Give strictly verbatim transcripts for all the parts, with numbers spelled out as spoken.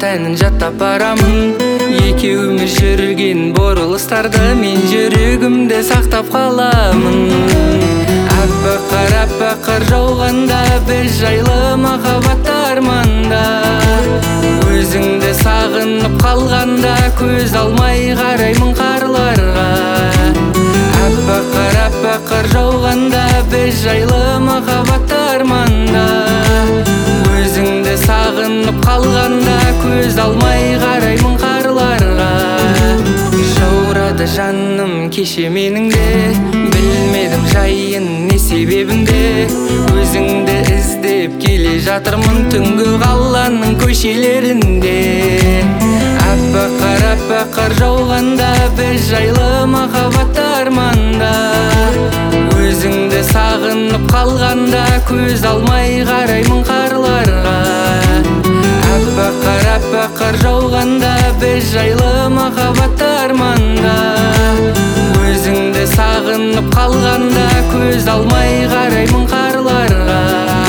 әнін жаттап барамын. Екеуміз жүрген бұрылыстарды мен жүрегімде сақтап қаламын. Аппақ-қар, аппақ-қар жауғанда біз жайлы махаббат арманда. Өзіңді сағынып қалғанда көз алмай қараймын қарларға. Аппақ-қар, аппақ-қар жауғанда біз жайлы махаббат арманда. Өзіңді сағынып қалғанда көз алмай қараймын қарларға. Жаурады жаным кеше менің де, білмедім жайын не себебінде. Өзіңді іздеп келе жатырмын түнгі қаланың көшелерінде. Аппақ-қар, аппақ-қар жауғанда біз жайлы махаббат арманда. Өзіңді сағынып қалғанда көз алмай қараймын қарларға. Аппақ-қар, аппақ-қар жауғанда біз жайлы махаббат арманда. Өзіңді сағынып қалғанда көз алмай қараймын қарларға.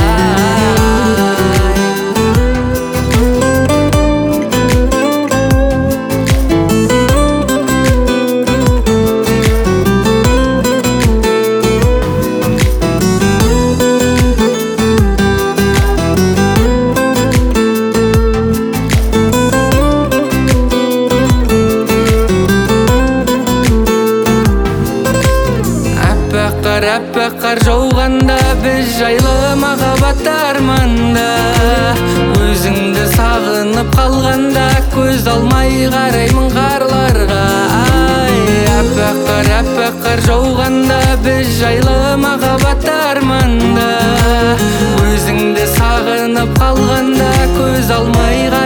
Аппақ-қар жауғанда біз жайлы махаббат арманда. Өзіңді сағынып қалғанда көз алмай қараймын қарларға. Аппақ-қар, аппақ-қар жауғанда біз жайлы махаббат арманда. Өзіңді сағынып қалғанда көз алмай